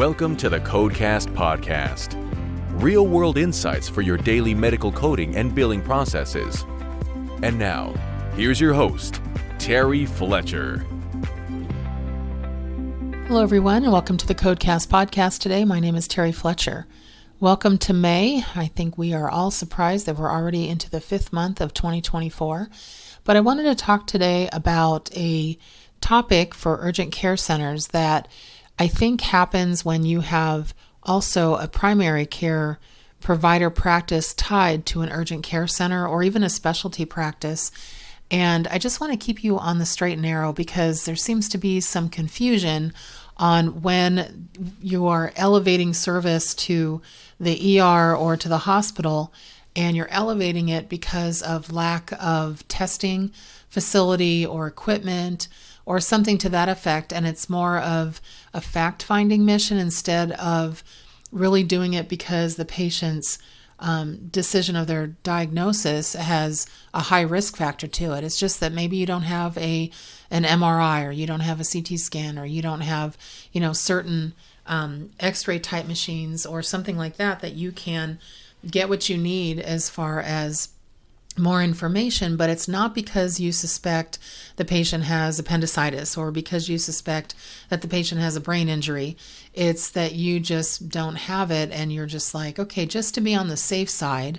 Welcome to the Codecast podcast. Real-world insights for your daily medical coding and billing processes. And now, here's your host, Terry Fletcher. Hello, everyone, and welcome to the Codecast podcast today. My name is Terry Fletcher. Welcome to May. I think we are all surprised that we're already into the 5th month of 2024. But I wanted to talk today about a topic for urgent care centers that I think happens when you have also a primary care provider practice tied to an urgent care center or even a specialty practice. And I just want to keep you on the straight and narrow because there seems to be some confusion on when you are elevating service to the ER or to the hospital, and you're elevating it because of lack of testing facility or equipment or something to that effect, and it's more of a fact-finding mission instead of really doing it because the patient's decision of their diagnosis has a high risk factor to it. It's just that maybe you don't have an MRI, or you don't have a CT scan, or you don't have, certain X-ray type machines or something like that you can get what you need as far as more information, but it's not because you suspect the patient has appendicitis or because you suspect that the patient has a brain injury. It's that you just don't have it, and you're just like, okay, just to be on the safe side,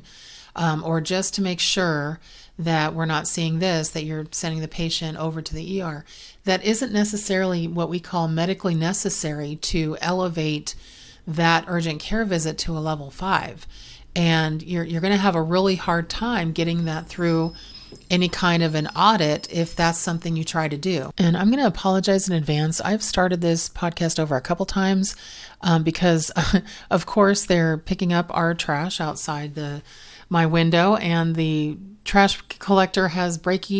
or just to make sure that we're not seeing this, that you're sending the patient over to the ER. That isn't necessarily what we call medically necessary to elevate that urgent care visit to a level 5. And you're going to have a really hard time getting that through any kind of an audit if that's something you try to do. And I'm going to apologize in advance. I've started this podcast over a couple times because, of course, they're picking up our trash outside my window, and the trash collector has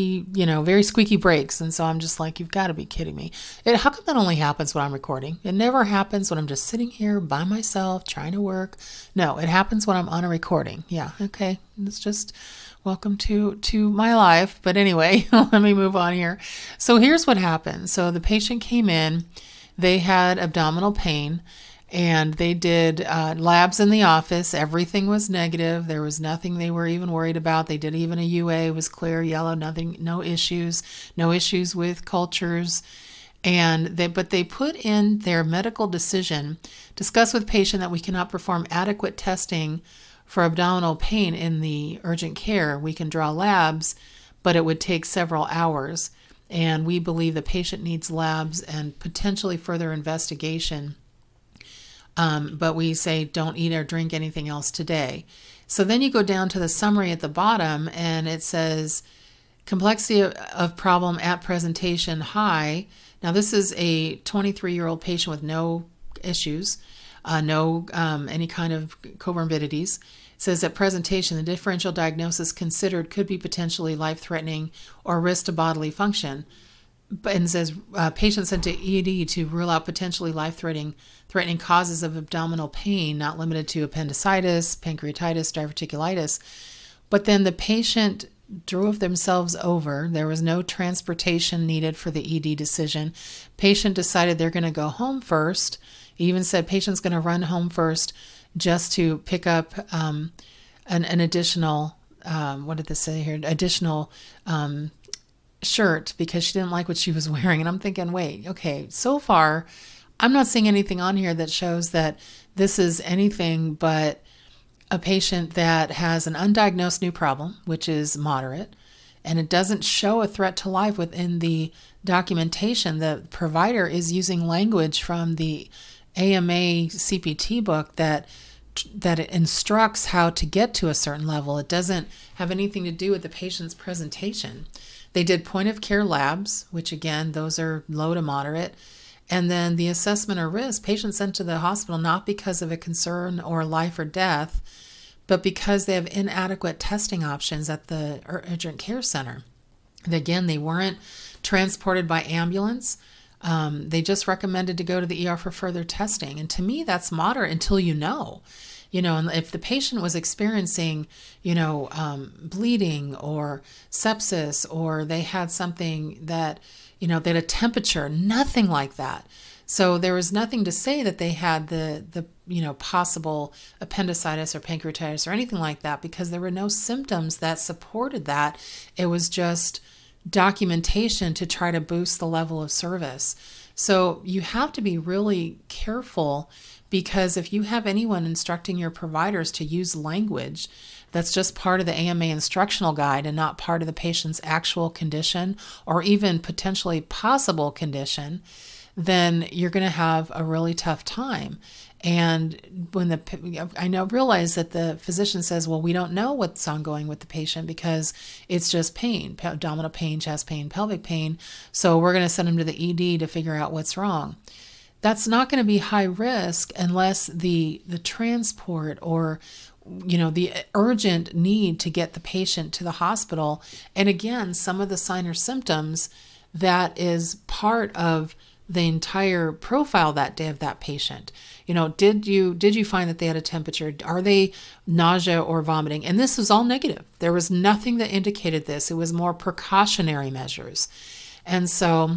very squeaky brakes. And so I'm just like, you've got to be kidding me. How come that only happens when I'm recording? It never happens when I'm just sitting here by myself trying to work. No, it happens when I'm on a recording. Yeah, okay. It's just welcome to my life. But anyway, let me move on here. So here's what happened. So the patient came in, they had abdominal pain, and they did labs in the office. Everything was negative. There was nothing they were even worried about. They did even a UA. It was clear, yellow, nothing, no issues with cultures. But they put in their medical decision, discuss with patient that we cannot perform adequate testing for abdominal pain in the urgent care. We can draw labs, but it would take several hours. And we believe the patient needs labs and potentially further investigation. But we say don't eat or drink anything else today. So then you go down to the summary at the bottom, and it says complexity of problem at presentation high. Now this is a 23-year-old patient with no issues, no any kind of comorbidities. It says at presentation, the differential diagnosis considered could be potentially life-threatening or risk to bodily function. And says patient sent to ED to rule out potentially life-threatening causes of abdominal pain, not limited to appendicitis, pancreatitis, diverticulitis. But then the patient drove themselves over. There was no transportation needed for the ED decision. Patient decided they're going to go home first. Even said patient's going to run home first just to pick up an additional, what did this say here? Additional shirt because she didn't like what she was wearing. And I'm thinking, wait, okay, so far I'm not seeing anything on here that shows that this is anything but a patient that has an undiagnosed new problem, which is moderate, and it doesn't show a threat to life within the documentation. The provider is using language from the AMA CPT book that it instructs how to get to a certain level. It doesn't have anything to do with the patient's presentation. They did point of care labs, which again, those are low to moderate. And then the assessment of risk, patient sent to the hospital not because of a concern or life or death, but because they have inadequate testing options at the urgent care center. And again, they weren't transported by ambulance. They just recommended to go to the ER for further testing. And to me, that's moderate until you know. And if the patient was experiencing, bleeding or sepsis, or they had something that, they had a temperature, nothing like that. So there was nothing to say that they had the possible appendicitis or pancreatitis or anything like that, because there were no symptoms that supported that. It was just documentation to try to boost the level of service. So you have to be really careful, because if you have anyone instructing your providers to use language that's just part of the AMA instructional guide and not part of the patient's actual condition or even potentially possible condition, then you're going to have a really tough time. And when realize that the physician says, well, we don't know what's ongoing with the patient because it's just pain, abdominal pain, chest pain, pelvic pain. So we're going to send them to the ED to figure out what's wrong. That's not going to be high risk unless the transport or the urgent need to get the patient to the hospital. And again, some of the sign or symptoms that is part of the entire profile that day of that patient. Did you find that they had a temperature? Are they nausea or vomiting? And this was all negative. There was nothing that indicated this. It was more precautionary measures. And so,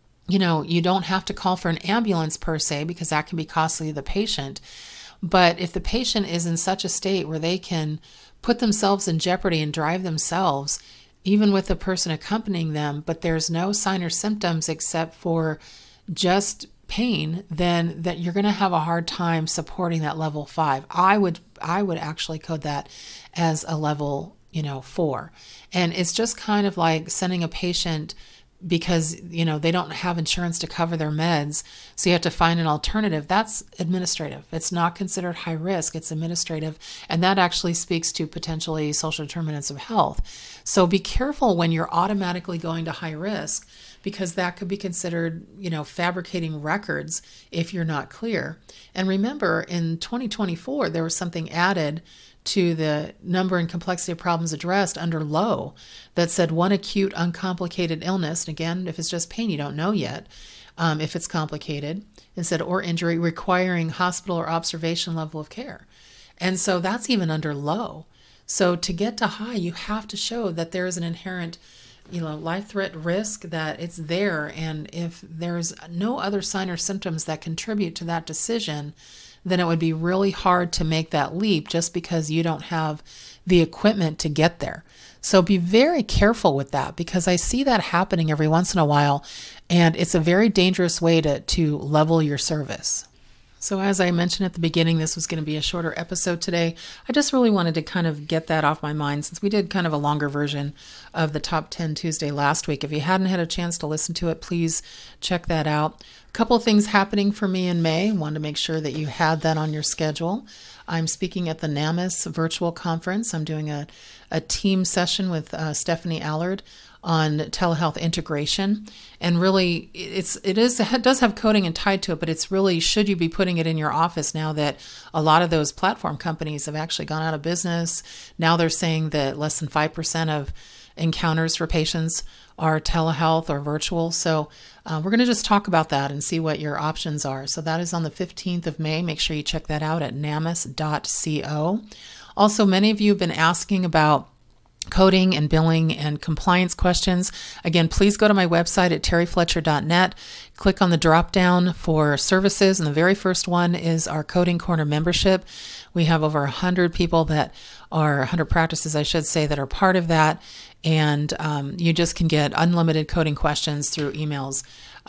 you don't have to call for an ambulance per se, because that can be costly to the patient. But if the patient is in such a state where they can put themselves in jeopardy and drive themselves, even with the person accompanying them, but there's no sign or symptoms except for just pain, then that you're going to have a hard time supporting that level 5. I would actually code that as a level 4. And it's just kind of like sending a patient because they don't have insurance to cover their meds, so you have to find an alternative. That's administrative. It's not considered high risk. It's administrative, and that actually speaks to potentially social determinants of health. So be careful when you're automatically going to high risk, because that could be considered, fabricating records if you're not clear. And remember, in 2024, there was something added to the number and complexity of problems addressed under low that said one acute uncomplicated illness. And again, if it's just pain, you don't know yet if it's complicated. It said or injury requiring hospital or observation level of care. And so that's even under low. So to get to high, you have to show that there is an inherent life threat risk, that it's there. And if there's no other sign or symptoms that contribute to that decision, then it would be really hard to make that leap just because you don't have the equipment to get there. So be very careful with that, because I see that happening every once in a while, and it's a very dangerous way to level your service. So as I mentioned at the beginning, this was going to be a shorter episode today. I just really wanted to kind of get that off my mind, since we did kind of a longer version of the Top 10 Tuesday last week. If you hadn't had a chance to listen to it, please check that out. A couple of things happening for me in May. Wanted to make sure that you had that on your schedule. I'm speaking at the NAMAS virtual conference. I'm doing a team session with Stephanie Allard on telehealth integration. And really, it does have coding and tied to it, but it's really, should you be putting it in your office now that a lot of those platform companies have actually gone out of business? Now they're saying that less than 5% of encounters for patients are telehealth or virtual. So we're going to just talk about that and see what your options are. So that is on the 15th of May. Make sure you check that out at namas.co. Also, many of you have been asking about coding and billing and compliance questions. Again, please go to my website at terryfletcher.net. Click on the drop down for services, and the very first one is our Coding Corner membership. We have over 100 people that are 100 practices, I should say, that are part of that. And you just can get unlimited coding questions through emails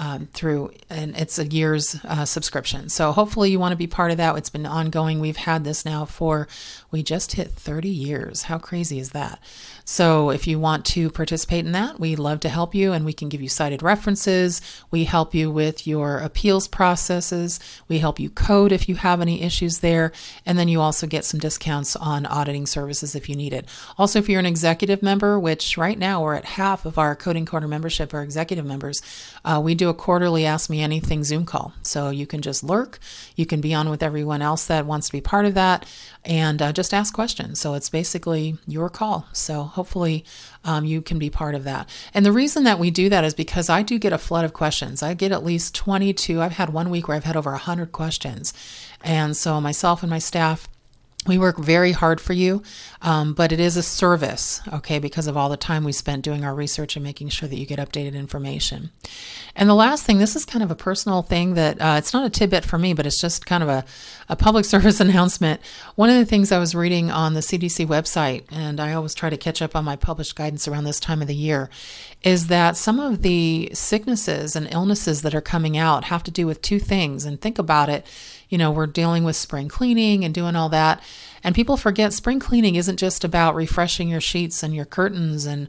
and it's a year's subscription. So hopefully you want to be part of that. It's been ongoing. We've had this now we just hit 30 years. How crazy is that? So if you want to participate in that, we love to help you, and we can give you cited references. We help you with your appeals processes. We help you code if you have any issues there. And then you also get some discounts on auditing services if you need it. Also, if you're an executive member, which right now we're at half of our Coding Corner membership are executive members, we do a quarterly Ask Me Anything Zoom call. So you can just lurk. You can be on with everyone else that wants to be part of that, and just ask questions. So it's basically your call. So hopefully you can be part of that. And the reason that we do that is because I do get a flood of questions. I get at least 22. I've had one week where I've had over 100 questions. And so myself and my staff We work very hard for you, but it is a service, okay, because of all the time we spent doing our research and making sure that you get updated information. And the last thing, this is kind of a personal thing that it's not a tidbit for me, but it's just kind of a public service announcement. One of the things I was reading on the CDC website, and I always try to catch up on my published guidance around this time of the year, is that some of the sicknesses and illnesses that are coming out have to do with two things. And think about it. We're dealing with spring cleaning and doing all that. And people forget spring cleaning isn't just about refreshing your sheets and your curtains and,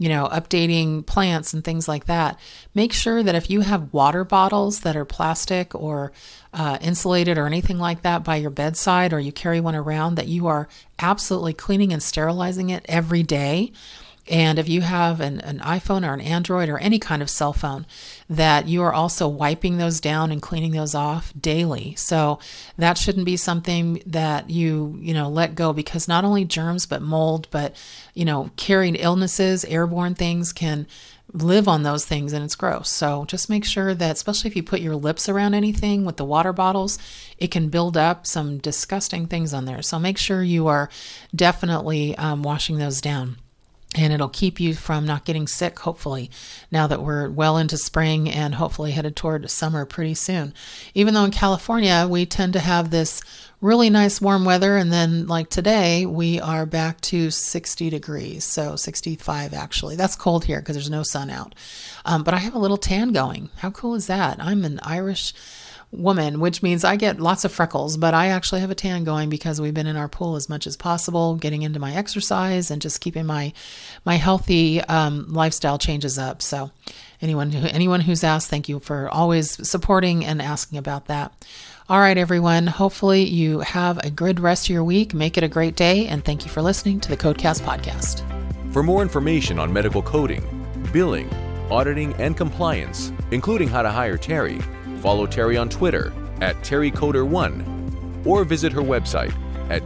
updating plants and things like that. Make sure that if you have water bottles that are plastic or insulated or anything like that by your bedside, or you carry one around, that you are absolutely cleaning and sterilizing it every day. And if you have an iPhone or an Android or any kind of cell phone, that you are also wiping those down and cleaning those off daily. So that shouldn't be something that you let go, because not only germs, but mold, but, carrying illnesses, airborne things can live on those things, and it's gross. So just make sure that, especially if you put your lips around anything with the water bottles, it can build up some disgusting things on there. So make sure you are definitely washing those down. And it'll keep you from not getting sick, hopefully, now that we're well into spring and hopefully headed toward summer pretty soon. Even though in California, we tend to have this really nice warm weather. And then like today, we are back to 60 degrees. So 65, actually. That's cold here because there's no sun out. But I have a little tan going. How cool is that? I'm an Irish woman, which means I get lots of freckles, but I actually have a tan going because we've been in our pool as much as possible, getting into my exercise and just keeping my healthy lifestyle changes up. So anyone who's asked, thank you for always supporting and asking about that. All right, everyone. Hopefully you have a good rest of your week. Make it a great day. And thank you for listening to the Codecast podcast. For more information on medical coding, billing, auditing, and compliance, including how to hire Terry, follow Terry on Twitter at TerryCoder1, or visit her website at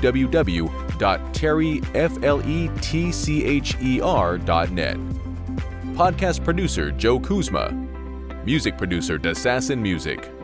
www.terryfletcher.net. Podcast producer Joe Kuzma. Music producer Dassassin Music.